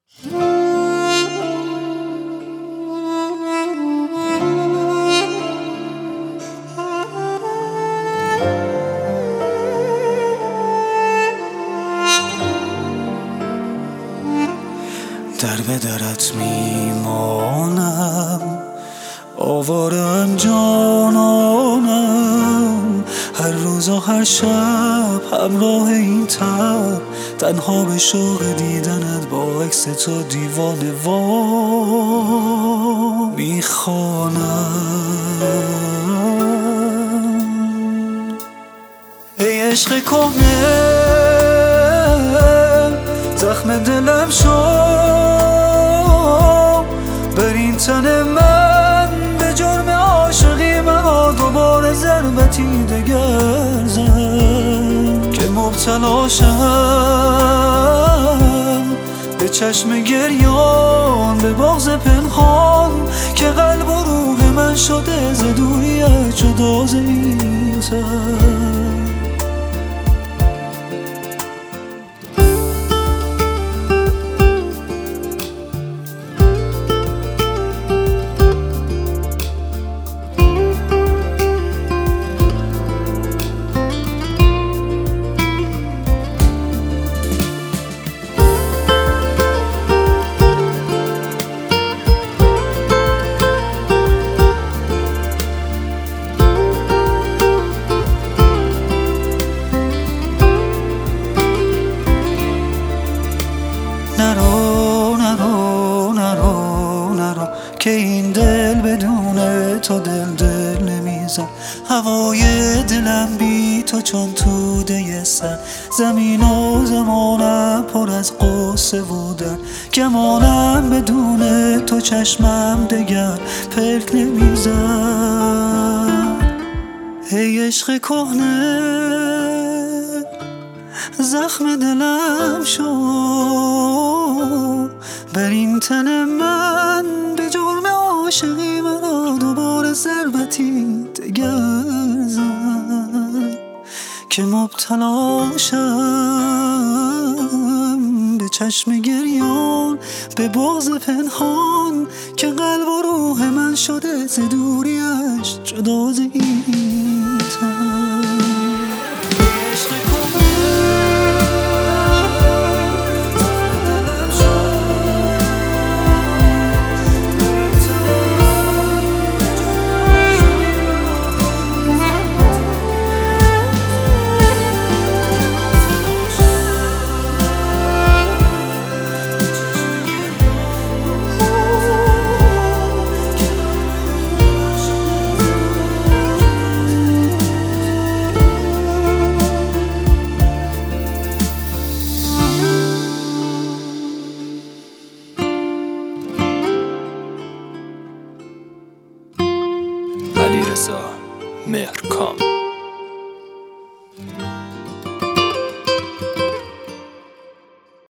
در به درت میمانم، آوارم جانانم، هر روز و هر شب همراه این تب، تنها به شوق دیدنت با عکس تو دیوانه وا میخوانم. ای عشق کهنه زخم دلم شد، بر این تن من به جرم عاشقی مرا دوباره ضربتی دگر زد که مبتلاشم به چشم گریان، به بغض پنهان که قلب و روح من شده ز دوریت جدا ز این تن. نرو نرو نرو نرو که این دل بدون تو دل نمیزد، هوای دلم بی تو چون توده سر، زمین و زمانم پر از قصه و درد، گمانم بدون تو چشمم دگر پلک نمیزد. ای عشق کهنه زخم دلم شد، بر این تن من به جرم عاشقی مرا دوباره ضربتی دگر زد که مبتلاشم به چشم گریان، به بغض پنهان که قلب و روح من شده ز دوریش جدا ز این تن. علیرضا مهرکام.